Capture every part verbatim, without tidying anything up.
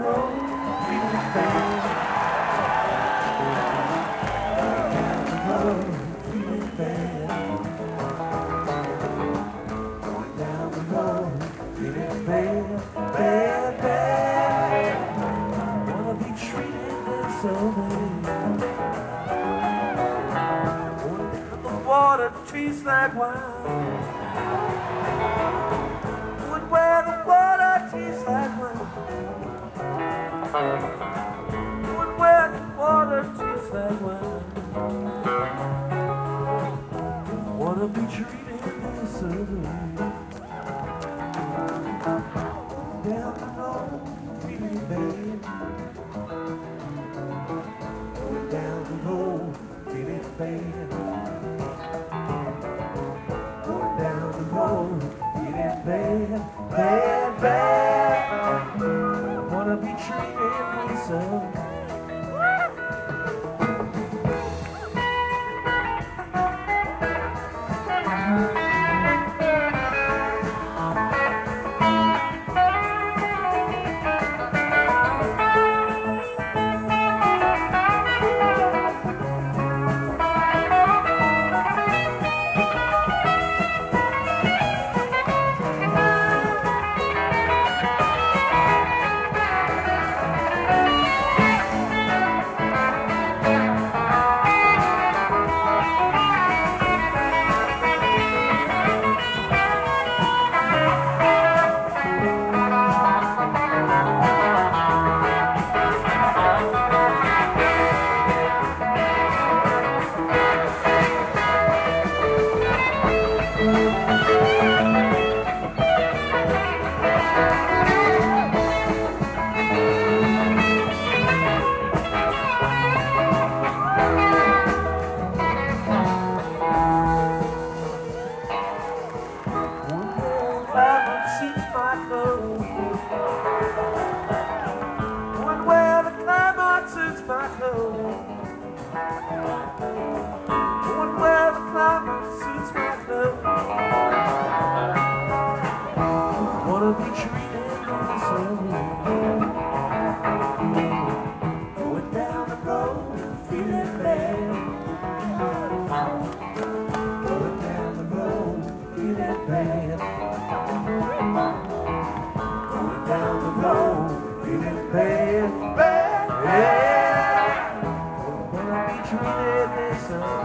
road, feeling bad. Down the road, feeling bad. Going down the road, feeling bad, bad, bad. Wanna be treated this way. Going down the water, tastes like wine. Where the water tastes like wine. Would where the water tastes like wine. Wanna be treated this way. Down the road, feeling bad. Going down the road, feeling bad. Going down the road, feeling bad. Bad, bad. I wanna be treated this way. Wanna be treated this way. Going down the road, feeling bad. Going down the road, feeling bad. Going down the road, feeling bad, bad, bad. Wanna be treated this way.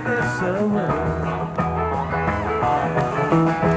this away.